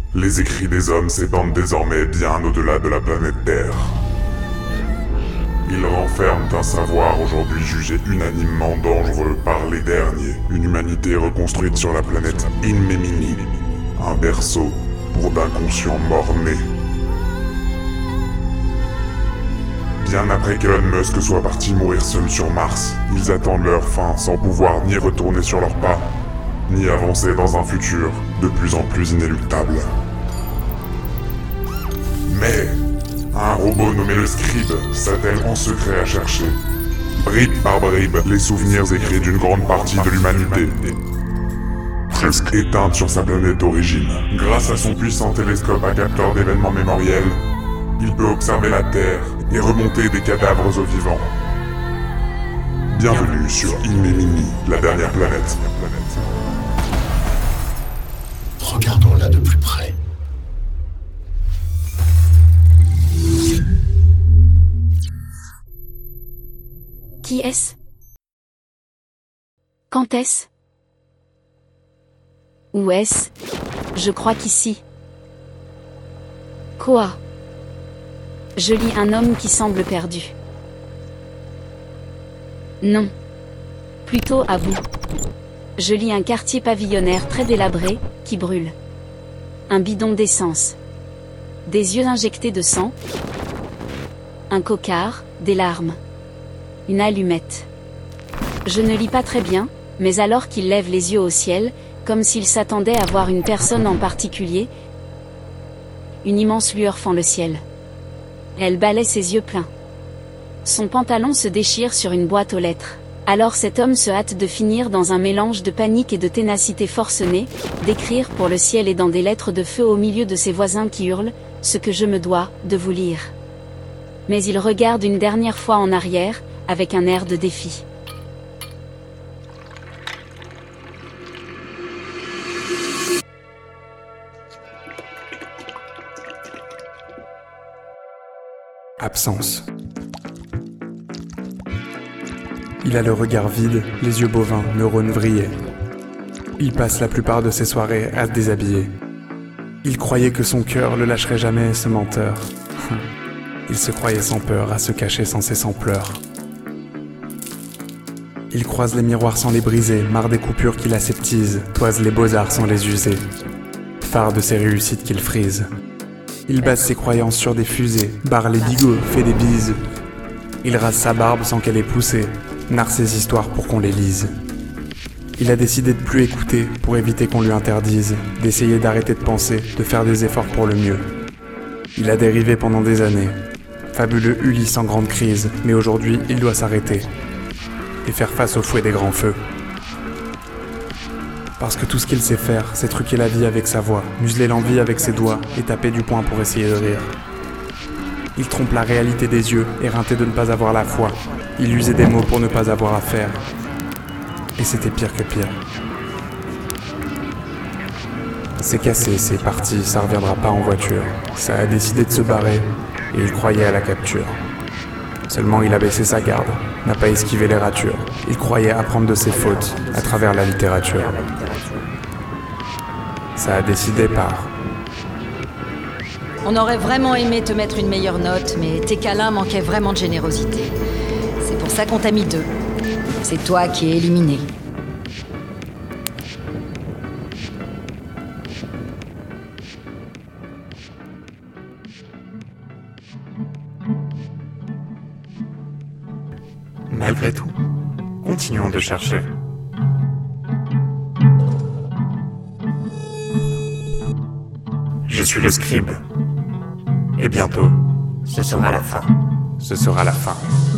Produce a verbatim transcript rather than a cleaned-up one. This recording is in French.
Les écrits des hommes s'étendent désormais bien au-delà de la planète Terre. Ils renferment un savoir aujourd'hui jugé unanimement dangereux par les derniers. Une humanité reconstruite sur la planète Inmemini. Un berceau pour d'inconscients morts-nés. Bien après qu'Elon Musk soit parti mourir seul sur Mars, ils attendent leur fin sans pouvoir ni retourner sur leurs pas, ni avancer dans un futur de plus en plus inéluctable. Mais un robot nommé le Scribe s'attelle en secret à chercher, bribe par bribe, les souvenirs écrits d'une grande partie de l'humanité, presque éteinte sur sa planète d'origine. Grâce à son puissant télescope à capteur d'événements mémoriels, il peut observer la Terre et remonter des cadavres aux vivants. Bienvenue sur Inmemini, la dernière planète. Regardons-la de plus près. Qui est-ce? Quand est-ce? Où est-ce? Je crois qu'ici. Quoi? Je lis un homme qui semble perdu. Non. Plutôt à bout. Je lis un quartier pavillonnaire très délabré, qui brûle. Un bidon d'essence. Des yeux injectés de sang. Un cocard, des larmes. Une allumette. Je ne lis pas très bien, mais alors qu'il lève les yeux au ciel, comme s'il s'attendait à voir une personne en particulier, une immense lueur fend le ciel. Elle balaie ses yeux pleins. Son pantalon se déchire sur une boîte aux lettres. Alors cet homme se hâte de finir dans un mélange de panique et de ténacité forcenée, d'écrire pour le ciel et dans des lettres de feu au milieu de ses voisins qui hurlent, ce que je me dois, de vous lire. Mais il regarde une dernière fois en arrière, avec un air de défi. Absence. Il a le regard vide, les yeux bovins, neurones vrillés. Il passe la plupart de ses soirées à se déshabiller. Il croyait que son cœur le lâcherait jamais, ce menteur. Il se croyait sans peur, à se cacher sans cesse en pleurs. Il croise les miroirs sans les briser, marre des coupures qu'il aseptise, toise les beaux-arts sans les user. Phare de ses réussites qu'il frise. Il base ses croyances sur des fusées, barre les bigots, fait des bises. Il rase sa barbe sans qu'elle ait poussé, narre ses histoires pour qu'on les lise. Il a décidé de plus écouter pour éviter qu'on lui interdise, d'essayer d'arrêter de penser, de faire des efforts pour le mieux. Il a dérivé pendant des années. Fabuleux Ulysse en grande crise, mais aujourd'hui il doit s'arrêter et faire face au fouet des grands feux. Parce que tout ce qu'il sait faire, c'est truquer la vie avec sa voix, museler l'envie avec ses doigts et taper du poing pour essayer de rire. Il trompe la réalité des yeux, éreinté de ne pas avoir la foi. Il usait des mots pour ne pas avoir à faire. Et c'était pire que pire. C'est cassé, c'est parti, ça reviendra pas en voiture. Ça a décidé de se barrer, et il croyait à la capture. Seulement il a baissé sa garde, n'a pas esquivé les ratures. Il croyait apprendre de ses fautes, à travers la littérature. Ça a décidé par... On aurait vraiment aimé te mettre une meilleure note, mais tes câlins manquaient vraiment de générosité. C'est pour ça qu'on t'a mis deux. C'est toi qui es éliminé. Malgré tout, continuons de chercher. Je suis le Scribe. Et bientôt, ce sera la fin. Ce sera la fin.